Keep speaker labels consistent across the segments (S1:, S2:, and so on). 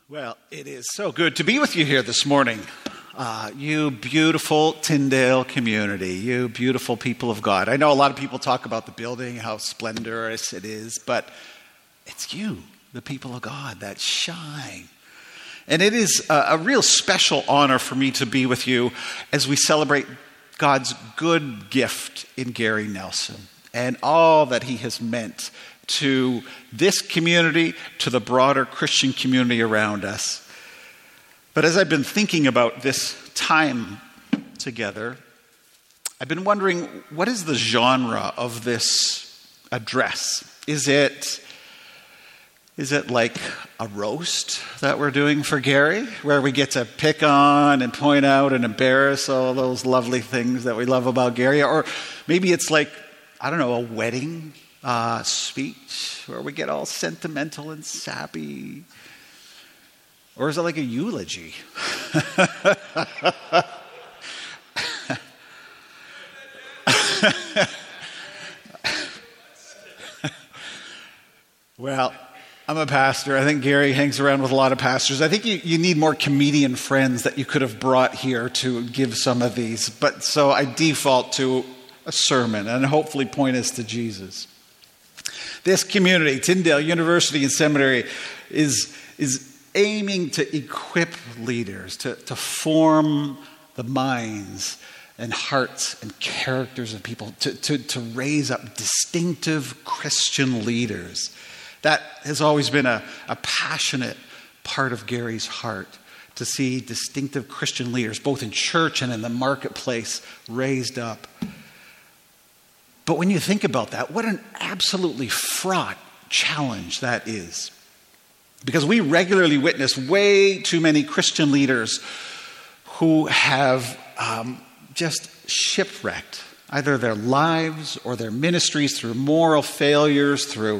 S1: Well, it is so good to be with you here this morning. You beautiful Tyndale community, you beautiful people of God. I know a lot of people talk about the building, how splendorous it is, but it's you, the people of God, that shine. And it is a real special honor for me to be with you as we celebrate God's good gift in Gary Nelson and all that he has meant to this community, to the broader Christian community around us. But as I've been thinking about this time together, I've been wondering, what is the genre of this address? Is it like a roast that we're doing for Gary, where we get to pick on and point out and embarrass all those lovely things that we love about Gary? Or maybe it's like, I don't know, a wedding speech where we get all sentimental and sappy? Or is it like a eulogy? Well, I'm a pastor. I think Gary hangs around with a lot of pastors. I think you need more comedian friends that you could have brought here to give some of these. But so I default to a sermon and hopefully point us to Jesus. This community, Tyndale University and Seminary, is aiming to equip leaders, to form the minds and hearts and characters of people, to raise up distinctive Christian leaders. That has always been a passionate part of Gary's heart, to see distinctive Christian leaders, both in church and in the marketplace, raised up. But when you think about that, what an absolutely fraught challenge that is. Because we regularly witness way too many Christian leaders who have just shipwrecked either their lives or their ministries through moral failures, through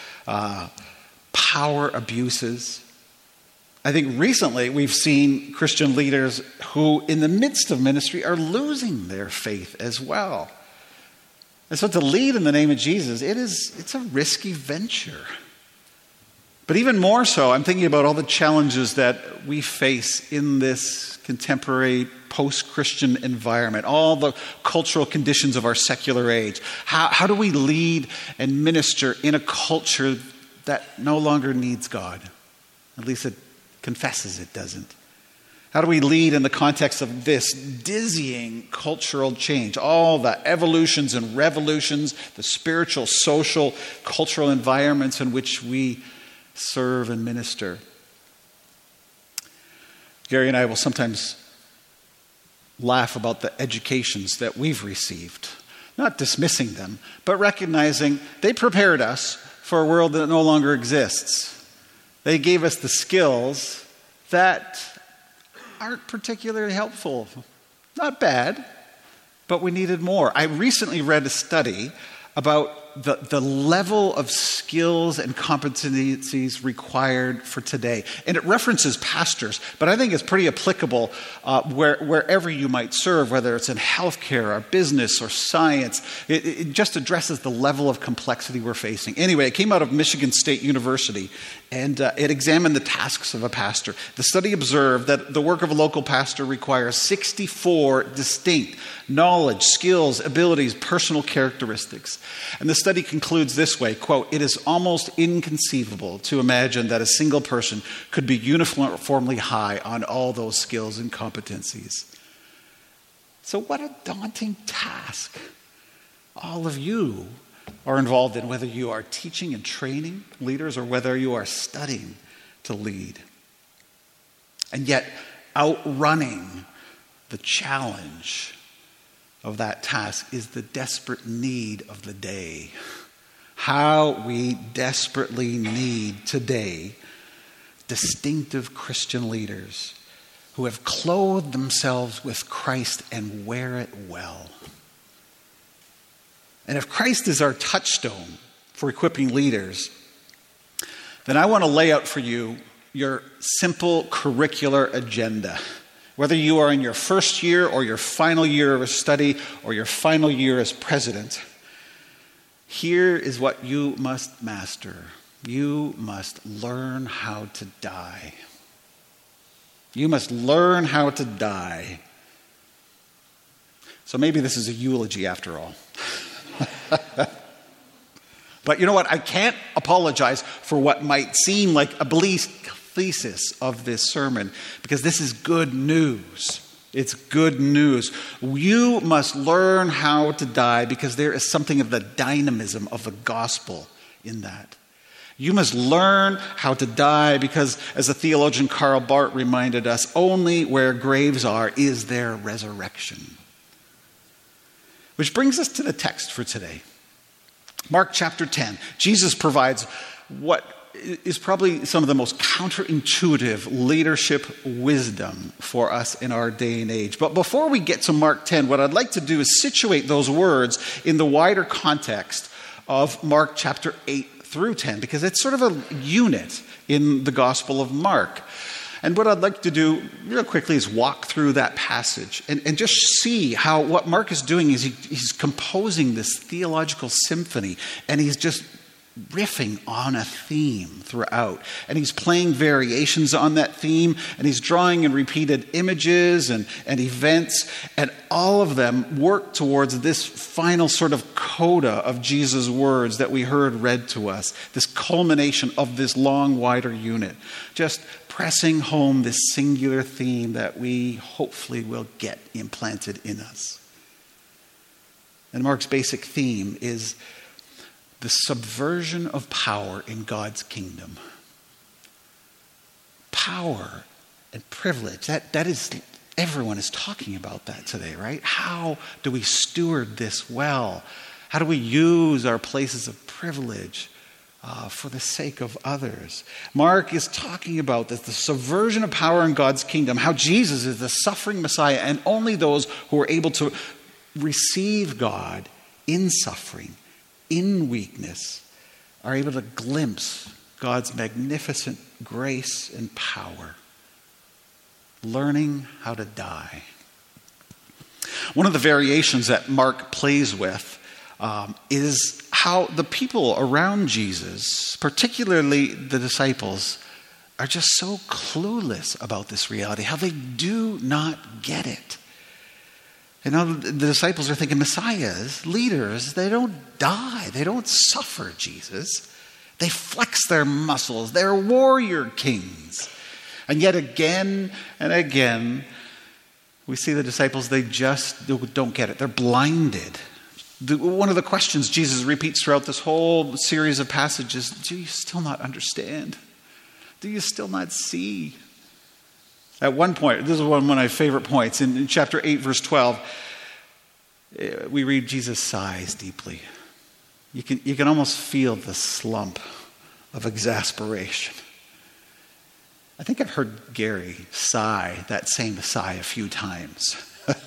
S1: power abuses. I think recently we've seen Christian leaders who, in the midst of ministry, are losing their faith as well. And so to lead in the name of Jesus, it's a risky venture. But even more so, I'm thinking about all the challenges that we face in this contemporary post-Christian environment, all the cultural conditions of our secular age. How do we lead and minister in a culture that no longer needs God? At least it confesses it doesn't. How do we lead in the context of this dizzying cultural change? All the evolutions and revolutions, the spiritual, social, cultural environments in which we serve and minister. Gary and I will sometimes laugh about the educations that we've received, not dismissing them, but recognizing they prepared us for a world that no longer exists. They gave us the skills that aren't particularly helpful. Not bad, but we needed more. I recently read a study about the level of skills and competencies required for today. And it references pastors, but I think it's pretty applicable wherever you might serve, whether it's in healthcare or business or science. It just addresses the level of complexity we're facing. Anyway, it came out of Michigan State University, and it examined the tasks of a pastor. The study observed that the work of a local pastor requires 64 distinct knowledge, skills, abilities, personal characteristics. And the study concludes this way, quote, "It is almost inconceivable to imagine that a single person could be uniformly high on all those skills and competencies." So what a daunting task all of you are involved in, whether you are teaching and training leaders or whether you are studying to lead. And yet, outrunning the challenge of that task is the desperate need of the day. How we desperately need today distinctive Christian leaders who have clothed themselves with Christ and wear it well. And if Christ is our touchstone for equipping leaders, then I want to lay out for you your simple curricular agenda. Whether you are in your first year or your final year of a study or your final year as president, here is what you must master. You must learn how to die. You must learn how to die. So maybe this is a eulogy after all. But you know what? I can't apologize for what might seem like a bleak thesis of this sermon, because this is good news. It's good news. You must learn how to die because there is something of the dynamism of the gospel in that. You must learn how to die because, as the theologian Karl Barth reminded us, only where graves are is there resurrection. Which brings us to the text for today. Mark chapter 10. Jesus provides what is probably some of the most counterintuitive leadership wisdom for us in our day and age. But before we get to Mark 10, what I'd like to do is situate those words in the wider context of Mark chapter 8 through 10, because it's sort of a unit in the Gospel of Mark. And what I'd like to do real quickly is walk through that passage and just see how what Mark is doing is he's composing this theological symphony, and he's just riffing on a theme throughout. And he's playing variations on that theme, and he's drawing in repeated images and events, and all of them work towards this final sort of coda of Jesus' words that we heard read to us, this culmination of this long, wider unit, just pressing home this singular theme that we hopefully will get implanted in us. And Mark's basic theme is the subversion of power in God's kingdom. Power and privilege, that is, everyone is talking about that today, right? How do we steward this well? How do we use our places of privilege for the sake of others? Mark is talking about this, the subversion of power in God's kingdom, how Jesus is the suffering Messiah, and only those who are able to receive God in suffering, in weakness, are able to glimpse God's magnificent grace and power. Learning how to die. One of the variations that Mark plays with is how the people around Jesus, particularly the disciples, are just so clueless about this reality, how they do not get it. And now the disciples are thinking, Messiahs, leaders, they don't die. They don't suffer, Jesus. They flex their muscles. They're warrior kings. And yet again and again, we see the disciples, they just don't get it. They're blinded. One of the questions Jesus repeats throughout this whole series of passages, do you still not understand? Do you still not see? At one point, this is one of my favorite points, in chapter 8, verse 12, we read Jesus sighs deeply. You can almost feel the slump of exasperation. I think I've heard Gary sigh that same sigh a few times.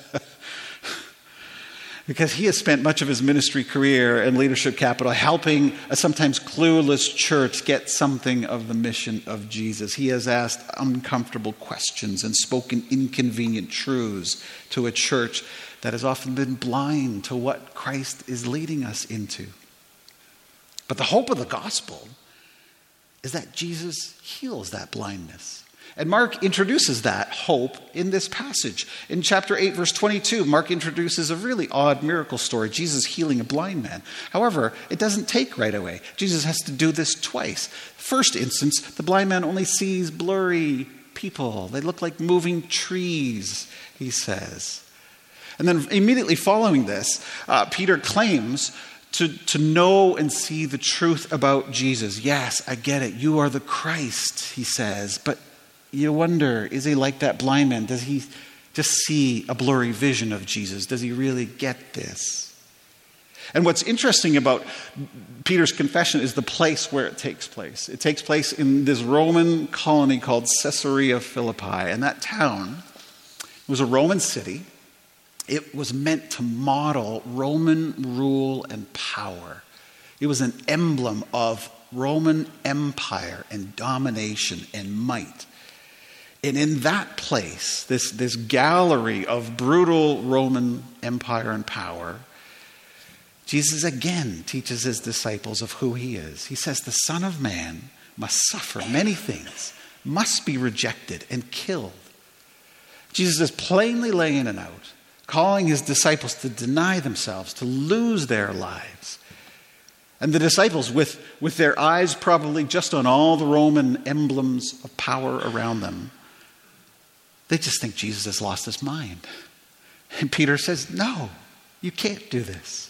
S1: Because he has spent much of his ministry career and leadership capital helping a sometimes clueless church get something of the mission of Jesus. He has asked uncomfortable questions and spoken inconvenient truths to a church that has often been blind to what Christ is leading us into. But the hope of the gospel is that Jesus heals that blindness. And Mark introduces that hope in this passage. In chapter 8, verse 22, Mark introduces a really odd miracle story, Jesus healing a blind man. However, it doesn't take right away. Jesus has to do this twice. First instance, the blind man only sees blurry people. They look like moving trees, he says. And then immediately following this, Peter claims to know and see the truth about Jesus. Yes, I get it. You are the Christ, he says. But you wonder, is he like that blind man? Does he just see a blurry vision of Jesus? Does he really get this? And what's interesting about Peter's confession is the place where it takes place. It takes place in this Roman colony called Caesarea Philippi. And that town was a Roman city. It was meant to model Roman rule and power. It was an emblem of Roman empire and domination and might. And in that place, this gallery of brutal Roman empire and power, Jesus again teaches his disciples of who he is. He says the Son of Man must suffer many things, must be rejected and killed, Jesus is plainly laying it out, calling his disciples to deny themselves, to lose their lives. And the disciples, with their eyes probably just on all the Roman emblems of power around them, they just think Jesus has lost his mind. And Peter says, no, you can't do this.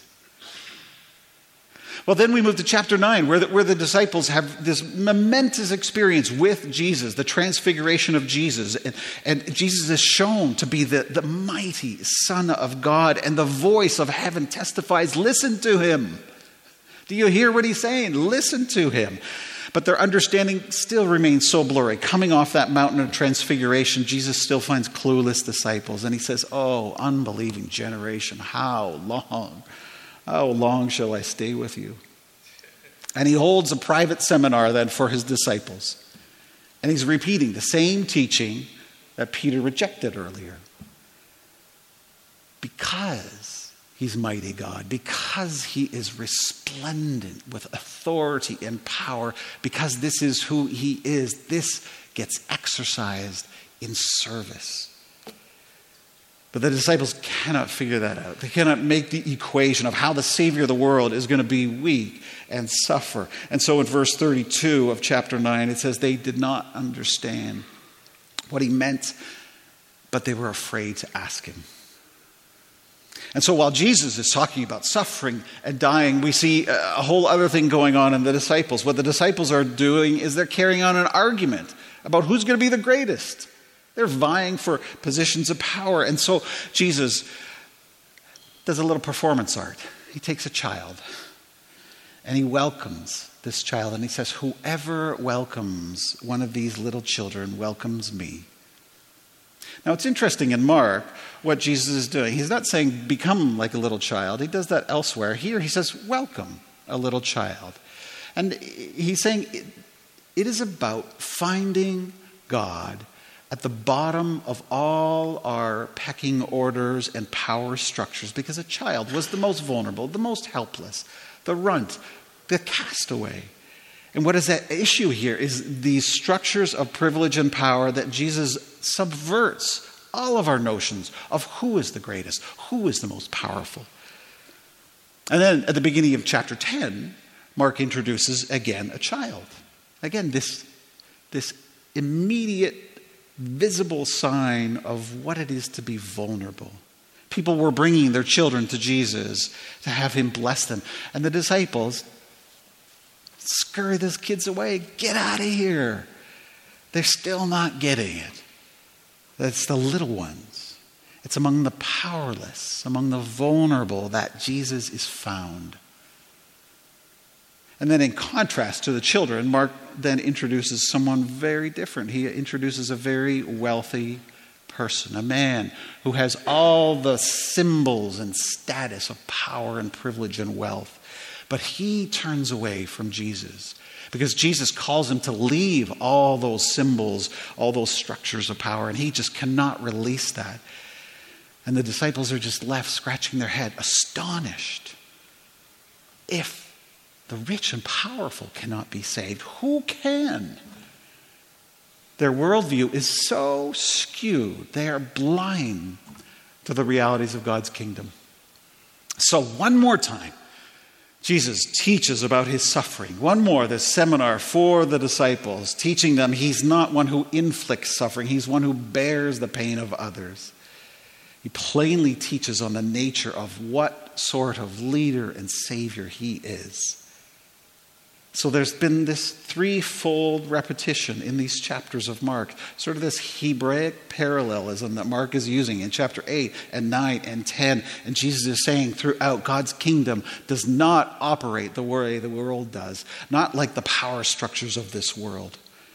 S1: Well, then we move to chapter 9, where the disciples have this momentous experience with Jesus, the transfiguration of Jesus. And Jesus is shown to be the mighty Son of God, and the voice of heaven testifies, listen to him. Do you hear what he's saying? Listen to him. But their understanding still remains so blurry. Coming off that mountain of transfiguration, Jesus still finds clueless disciples. And he says, oh, unbelieving generation, how long shall I stay with you? And he holds a private seminar then for his disciples. And he's repeating the same teaching that Peter rejected earlier. Because he's mighty God, because he is resplendent with authority and power, because this is who he is, this gets exercised in service. But the disciples cannot figure that out. They cannot make the equation of how the Savior of the world is going to be weak and suffer. And so in verse 32 of chapter 9, it says they did not understand what he meant, but they were afraid to ask him. And so while Jesus is talking about suffering and dying, we see a whole other thing going on in the disciples. What the disciples are doing is they're carrying on an argument about who's going to be the greatest. They're vying for positions of power. And so Jesus does a little performance art. He takes a child and he welcomes this child. And he says, whoever welcomes one of these little children welcomes me. Now it's interesting in Mark what Jesus is doing. He's not saying become like a little child. He does that elsewhere. Here he says welcome a little child. And he's saying it is about finding God at the bottom of all our pecking orders and power structures, because a child was the most vulnerable, the most helpless, the runt, the castaway. And what is at issue here is these structures of privilege and power that Jesus subverts all of our notions of who is the greatest, who is the most powerful. And then at the beginning of chapter 10, Mark introduces again a child. Again, this immediate visible sign of what it is to be vulnerable. People were bringing their children to Jesus to have him bless them. And the disciples scurry those kids away. Get out of here. They're still not getting it. That's the little ones. It's among the powerless, among the vulnerable that Jesus is found. And then in contrast to the children, Mark then introduces someone very different. He introduces a very wealthy person, a man who has all the symbols and status of power and privilege and wealth. But he turns away from Jesus because Jesus calls him to leave all those symbols, all those structures of power, and he just cannot release that. And the disciples are just left scratching their head, astonished. If the rich and powerful cannot be saved, who can? Their worldview is so skewed. They are blind to the realities of God's kingdom. So one more time, Jesus teaches about his suffering. One more, this seminar for the disciples, teaching them he's not one who inflicts suffering. He's one who bears the pain of others. He plainly teaches on the nature of what sort of leader and savior he is. So there's been this threefold repetition in these chapters of Mark, sort of this Hebraic parallelism that Mark is using in chapter 8 and 9 and 10. And Jesus is saying throughout, God's kingdom does not operate the way the world does, not like the power structures of this world.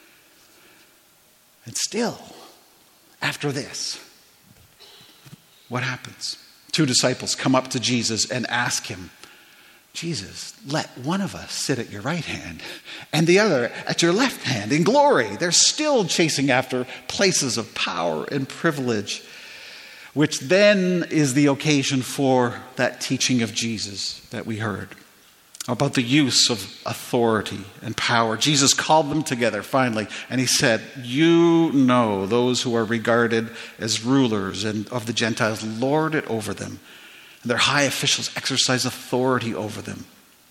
S1: And still, after this, what happens? Two disciples come up to Jesus and ask him, Jesus, let one of us sit at your right hand and the other at your left hand in glory. They're still chasing after places of power and privilege, which then is the occasion for that teaching of Jesus that we heard. about the use of authority and power. Jesus called them together finally, and he said, you know those who are regarded as rulers and of the Gentiles lord it over them. And their high officials exercise authority over them.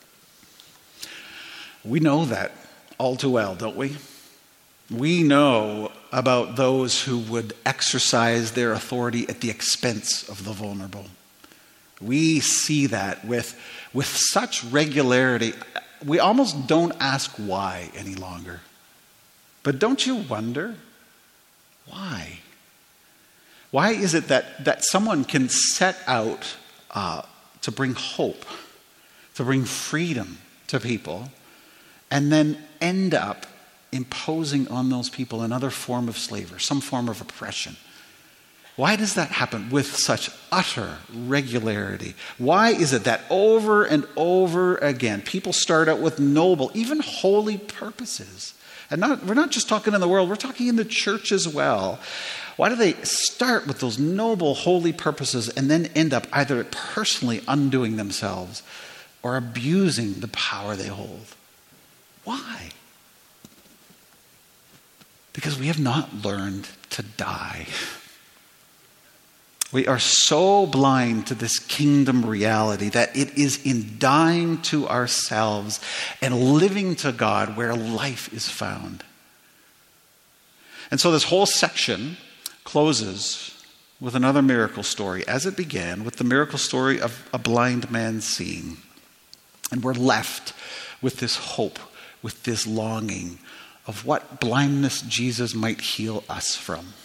S1: We know that all too well, don't we? We know about those who would exercise their authority at the expense of the vulnerable. We see that with such regularity, we almost don't ask why any longer. But don't you wonder why? Why is it that someone can set out to bring hope, to bring freedom to people, and then end up imposing on those people another form of slavery, some form of oppression? Why does that happen with such utter regularity? Why is it that over and over again, people start out with noble, even holy purposes? And we're not just talking in the world, we're talking in the church as well. Why do they start with those noble, holy purposes and then end up either personally undoing themselves or abusing the power they hold? Why? Because we have not learned to die. We are so blind to this kingdom reality that it is in dying to ourselves and living to God where life is found. And so this whole section closes with another miracle story, as it began with the miracle story of a blind man seeing. And we're left with this hope, with this longing of what blindness Jesus might heal us from.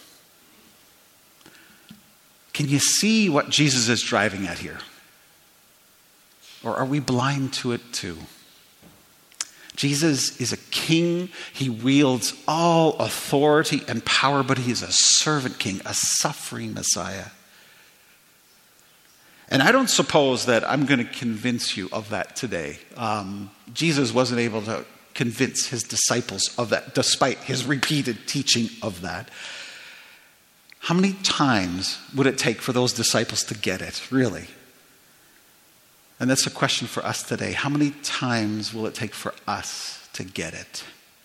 S1: Can you see what Jesus is driving at here? Or are we blind to it too? Jesus is a king. He wields all authority and power, but he is a servant king, a suffering Messiah. And I don't suppose that I'm going to convince you of that today. Jesus wasn't able to convince his disciples of that, despite his repeated teaching of that. How many times would it take for those disciples to get it, really? And that's a question for us today. How many times will it take for us to get it?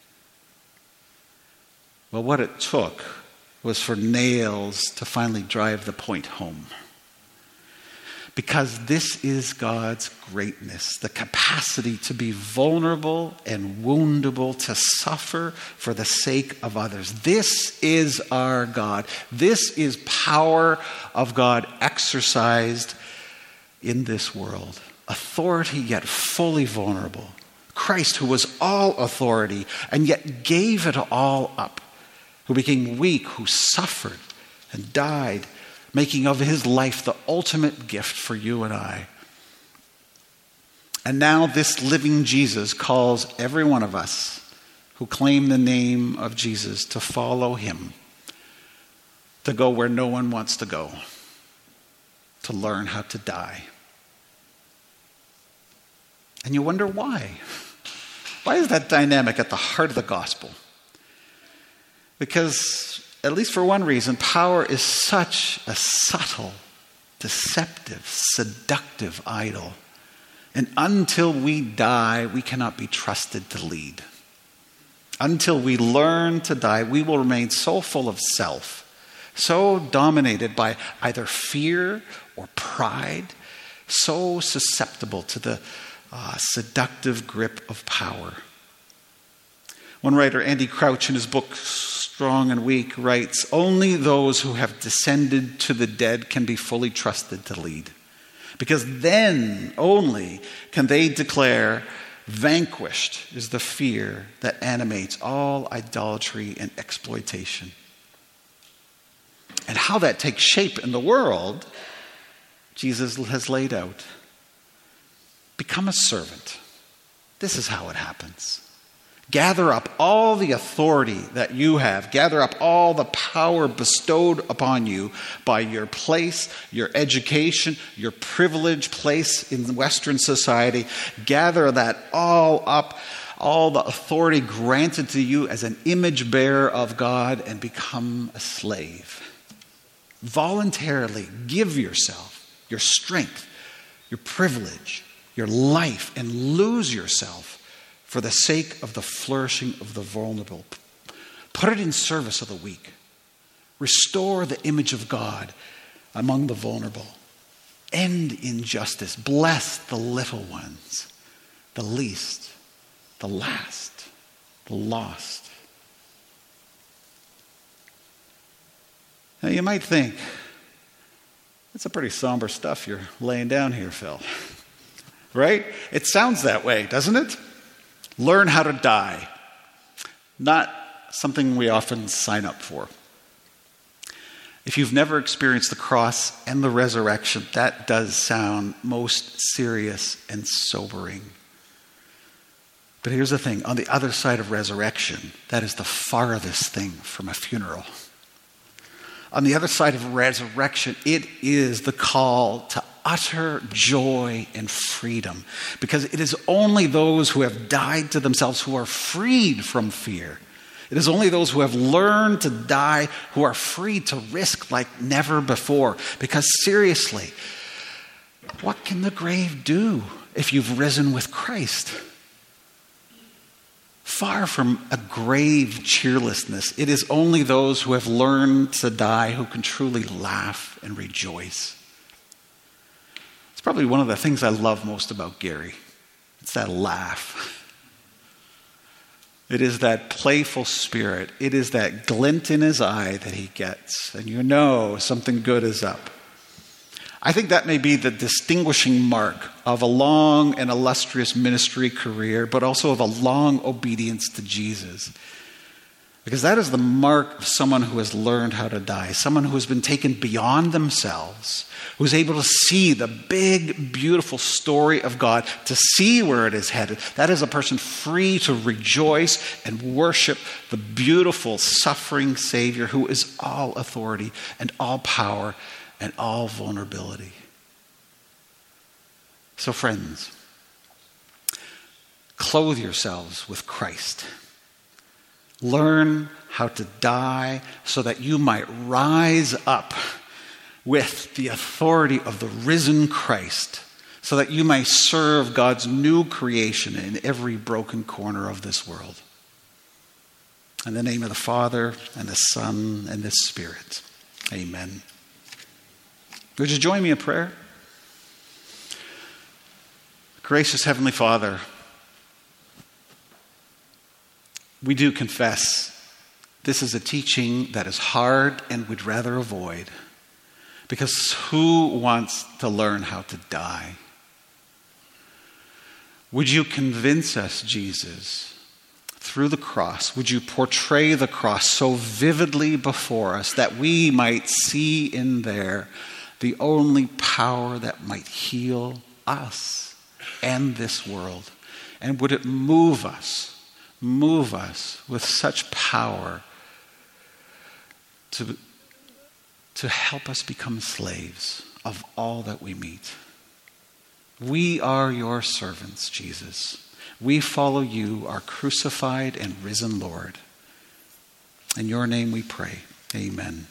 S1: Well, what it took was for nails to finally drive the point home. Because this is God's greatness, the capacity to be vulnerable and woundable, to suffer for the sake of others. This is our God. This is power of God exercised in this world. Authority yet fully vulnerable. Christ, who was all authority and yet gave it all up, who became weak, who suffered and died, making of his life the ultimate gift for you and I. And now this living Jesus calls every one of us who claim the name of Jesus to follow him, to go where no one wants to go, to learn how to die. And you wonder why. Why is that dynamic at the heart of the gospel? Because, at least for one reason, power is such a subtle, deceptive, seductive idol. And until we die, we cannot be trusted to lead. Until we learn to die, we will remain so full of self, so dominated by either fear or pride, so susceptible to the seductive grip of power. One writer, Andy Crouch, in his book Strong and Weak, writes, "Only those who have descended to the dead can be fully trusted to lead. Because then only can they declare, vanquished is the fear that animates all idolatry and exploitation." And how that takes shape in the world, Jesus has laid out. Become a servant. This is how it happens. Gather up all the authority that you have. Gather up all the power bestowed upon you by your place, your education, your privileged place in Western society. Gather that all up, all the authority granted to you as an image bearer of God, and become a slave. Voluntarily give yourself, your strength, your privilege, your life and lose yourself for the sake of the flourishing of the vulnerable. Put it in service of the weak. Restore the image of God among the vulnerable. End injustice. Bless the little ones, the least, the last, the lost. Now you might think, that's a pretty somber stuff you're laying down here, Phil. Right? It sounds that way, doesn't it? Learn how to die. Not something we often sign up for. If you've never experienced the cross and the resurrection, that does sound most serious and sobering. But here's the thing. On the other side of resurrection, that is the farthest thing from a funeral. On the other side of resurrection, it is the call to utter joy and freedom. Because it is only those who have died to themselves who are freed from fear. It is only those who have learned to die who are free to risk like never before. Because seriously, what can the grave do if you've risen with Christ? Far from a grave cheerlessness, it is only those who have learned to die who can truly laugh and rejoice. It's probably one of the things I love most about Gary. It's that laugh. It is that playful spirit. It is that glint in his eye that he gets, and you know something good is up. I think that may be the distinguishing mark of a long and illustrious ministry career, but also of a long obedience to Jesus. Because that is the mark of someone who has learned how to die, someone who has been taken beyond themselves, who is able to see the big, beautiful story of God, to see where it is headed. That is a person free to rejoice and worship the beautiful, suffering Savior who is all authority and all power and all vulnerability. So friends, clothe yourselves with Christ. Learn how to die so that you might rise up with the authority of the risen Christ, so that you may serve God's new creation in every broken corner of this world. In the name of the Father, and the Son, and the Spirit. Amen. Would you join me in prayer? Gracious Heavenly Father, we do confess this is a teaching that is hard and we'd rather avoid. Because who wants to learn how to die? Would you convince us, Jesus, through the cross? Would you portray the cross so vividly before us that we might see in there the only power that might heal us and this world? And would it move us with such power to help us become slaves of all that we meet? We are your servants, Jesus. We follow you, our crucified and risen Lord. In your name we pray. Amen.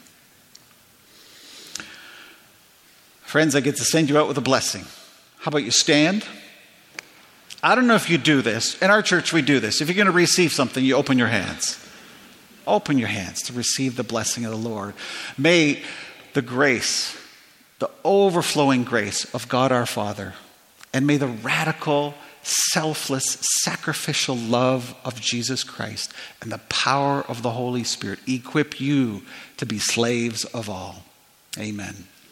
S1: Friends, I get to send you out with a blessing. How about you stand? I don't know if you do this. In our church, we do this. If you're going to receive something, you open your hands. Open your hands to receive the blessing of the Lord. May the grace, the overflowing grace of God our Father, and may the radical, selfless, sacrificial love of Jesus Christ and the power of the Holy Spirit equip you to be slaves of all. Amen.